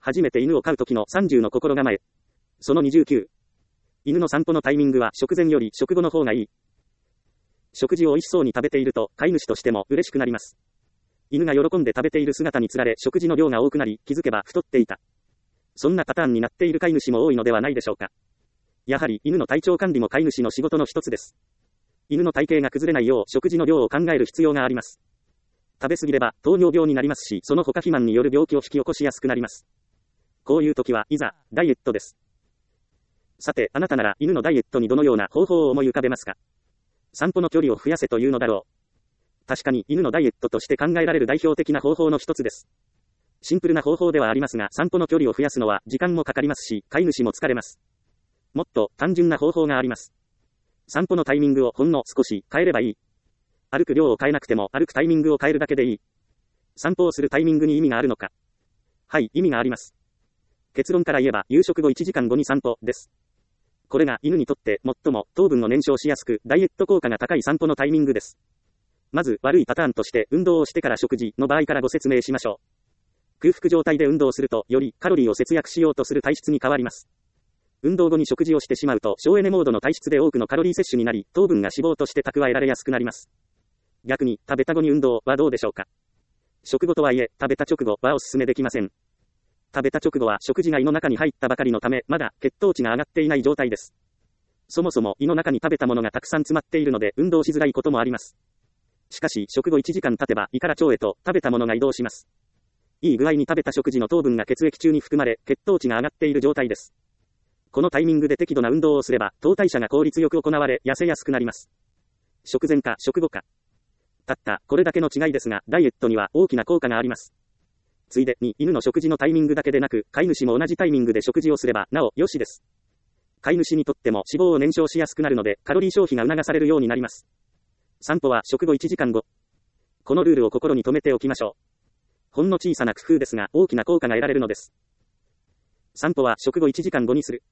初めて犬を飼う時の30の心構え。その29。犬の散歩のタイミングは食前より食後の方がいい。食事を美味しそうに食べていると飼い主としても嬉しくなります。犬が喜んで食べている姿につられ食事の量が多くなり気づけば太っていた。そんなパターンになっている飼い主も多いのではないでしょうか。やはり犬の体調管理も飼い主の仕事の一つです。犬の体型が崩れないよう食事の量を考える必要があります。食べ過ぎれば糖尿病になりますし、その他肥満による病気を引き起こしやすくなります。こういう時はいざ、ダイエットです。さて、あなたなら犬のダイエットにどのような方法を思い浮かべますか？散歩の距離を増やせというのだろう。確かに犬のダイエットとして考えられる代表的な方法の一つです。シンプルな方法ではありますが、散歩の距離を増やすのは時間もかかりますし、飼い主も疲れます。もっと単純な方法があります。散歩のタイミングをほんの少し変えればいい。歩く量を変えなくても歩くタイミングを変えるだけでいい。散歩をするタイミングに意味があるのか？はい、意味があります。結論から言えば、夕食後1時間後に散歩です。これが犬にとって最も糖分を燃焼しやすく、ダイエット効果が高い散歩のタイミングです。まず、悪いパターンとして、運動をしてから食事の場合からご説明しましょう。空腹状態で運動すると、よりカロリーを節約しようとする体質に変わります。運動後に食事をしてしまうと、省エネモードの体質で多くのカロリー摂取になり、糖分が脂肪として蓄えられやすくなります。逆に、食べた後に運動はどうでしょうか？食後とはいえ、食べた直後はお勧めできません。食べた直後は食事が胃の中に入ったばかりのため、まだ血糖値が上がっていない状態です。そもそも胃の中に食べたものがたくさん詰まっているので、運動しづらいこともあります。しかし、食後1時間経てば胃から腸へと食べたものが移動します。いい具合に食べた食事の糖分が血液中に含まれ、血糖値が上がっている状態です。このタイミングで適度な運動をすれば、糖代謝が効率よく行われ、痩せやすくなります。食前か食後か。たったこれだけの違いですが、ダイエットには大きな効果があります。ついでに、犬の食事のタイミングだけでなく、飼い主も同じタイミングで食事をすれば、なお、よしです。飼い主にとっても脂肪を燃焼しやすくなるので、カロリー消費が促されるようになります。散歩は食後1時間後。このルールを心に留めておきましょう。ほんの小さな工夫ですが、大きな効果が得られるのです。散歩は食後1時間後にする。